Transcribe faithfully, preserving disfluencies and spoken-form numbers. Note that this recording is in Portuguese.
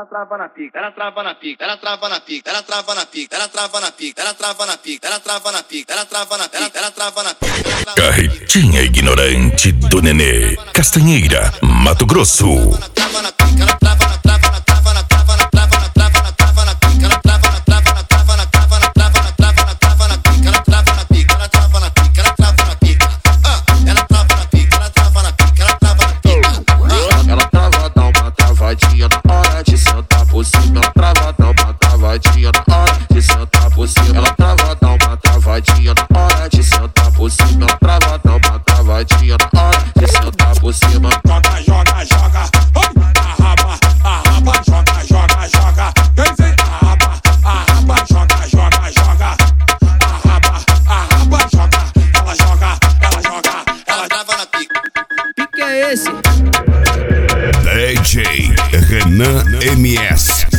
trava na pica, ela trava na pica, ela trava na pica, ela trava na pica, ela trava na pica, ela trava na pica, ela trava na pica, ela trava na pica, ela trava na pica. Carretinha ignorante do Nenê, Castanheira, Mato Grosso. Trava na pica, ela trava na trava na trava na trava na trava na trava na trava na pica, ela trava na trava na trava na trava na trava na trava na trava na pica, ela trava na pica, ela trava na pica, ela trava na pica. Ela trava na pica, ela trava na pica, ela trava na pica. Ela trava, dá uma travadinha na hora de sentar por cima. Ela trava, dá uma travadinha na hora de sentar por cima. Ela trava, dá uma travadinha na hora de sentar por cima. Ela trava, dá uma travadinha na hora de sentar por cima. Joga, joga, joga, arraba, arraba, joga, joga, joga. Quem vem arraba, arraba, joga, joga, joga. Arraba, arraba, joga. Ela joga, ela joga, ela Trava na pica. Que que é esse? D J Renan M S